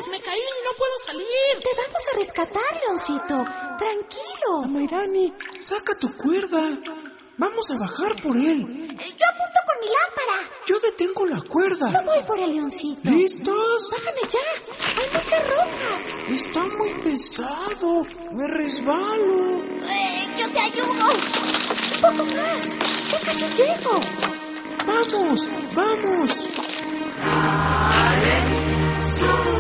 ayudes! ¡Me caí! ¡No puedo salir! Te vamos a rescatar, Leoncito. Tranquilo. Amairani, saca tu cuerda. Vamos a bajar por él. Yo apunto con mi lámpara. Yo detengo la cuerda. Yo voy por el Leoncito. ¿Listos? Bájame ya. Hay muchas rocas. Está muy pesado. Me resbalo. Yo te ayudo. Un poco más. Ya casi llego. ¡Vamos! ¡Vamos! ¡Sube!